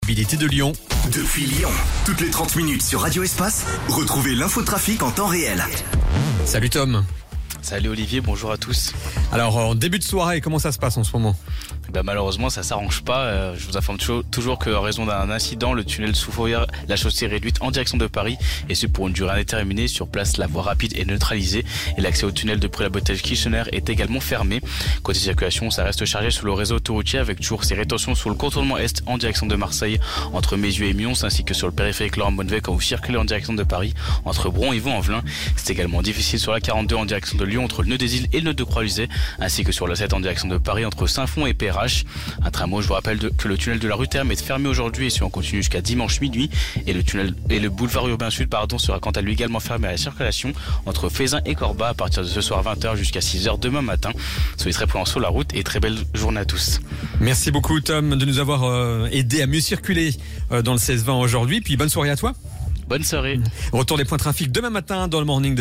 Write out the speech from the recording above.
Mobilité de Lyon. Depuis Lyon, toutes les 30 minutes sur Radio Espace, retrouvez l'infotrafic en temps réel. Salut Tom. Salut Olivier, bonjour à tous. Alors en début de soirée, comment ça se passe en ce moment ? Malheureusement ça s'arrange pas, je vous informe toujours qu'en raison d'un incident, le tunnel sous Fourrière, la chaussée est réduite en direction de Paris et ce pour une durée indéterminée. Sur place, la voie rapide est neutralisée et l'accès au tunnel de Pré-la-Bretèche Kirchener est également fermé. Côté circulation, ça reste chargé sur le réseau autoroutier avec toujours ces rétentions sur le contournement est en direction de Marseille entre Mézieux et Mions ainsi que sur le périphérique Laurent Bonnevet quand vous circulez en direction de Paris entre Bron et Vaux-en-Velin. C'est également difficile sur la 42 en direction de Lyon entre le nœud des Îles et le nœud de Croix-Luzet ainsi que sur la 7 en direction de Paris entre Saint-Fond et Perrache. Un tramway, je vous rappelle que le tunnel de la rue Terme est fermé aujourd'hui et si on continue jusqu'à dimanche minuit et le boulevard urbain sud sera quant à lui également fermé à la circulation entre Fézin et Corba à partir de ce soir 20h jusqu'à 6h demain matin. Soyez très prudents sur la route et très belle journée à tous. Merci beaucoup Tom de nous avoir aidé à mieux circuler dans le 16-20 aujourd'hui, puis bonne soirée à toi. Bonne soirée. Retour des points trafic demain matin dans le morning de